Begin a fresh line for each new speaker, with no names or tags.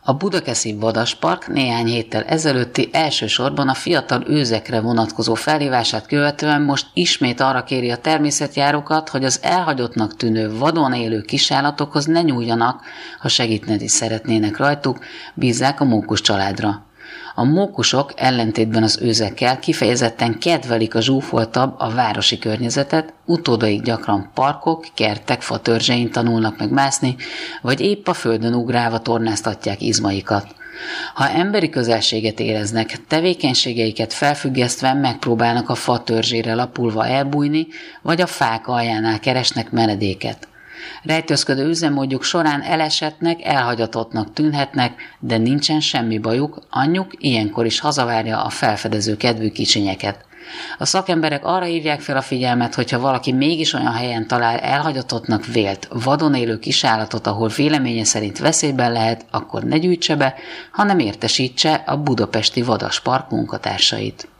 A Budakeszi Vadaspark néhány héttel ezelőtti elsősorban a fiatal őzekre vonatkozó felhívását követően most ismét arra kéri a természetjárókat, hogy az elhagyottnak tűnő vadon élő kisállatokhoz ne nyúljanak, ha segíteni szeretnének rajtuk, bízzák a mókus családra. A mókusok ellentétben az őzekkel kifejezetten kedvelik a zsúfoltabb, a városi környezetet, utódaik gyakran parkok, kertek, fatörzsein tanulnak meg mászni, vagy épp a földön ugrálva tornáztatják izmaikat. Ha emberi közelséget éreznek, tevékenységeiket felfüggesztve megpróbálnak a fatörzsére lapulva elbújni, vagy a fák aljánál keresnek menedéket. Rejtőzködő üzemmódjuk során elesettnek, elhagyatottnak tűnhetnek, de nincsen semmi bajuk, anyjuk ilyenkor is hazavárja a felfedező kedvű kicsinyeket. A szakemberek arra hívják fel a figyelmet, hogyha valaki mégis olyan helyen talál elhagyatottnak vélt, vadon élő kisállatot, ahol véleménye szerint veszélyben lehet, akkor ne gyűjtse be, hanem értesítse a Budapesti Vadaspark munkatársait.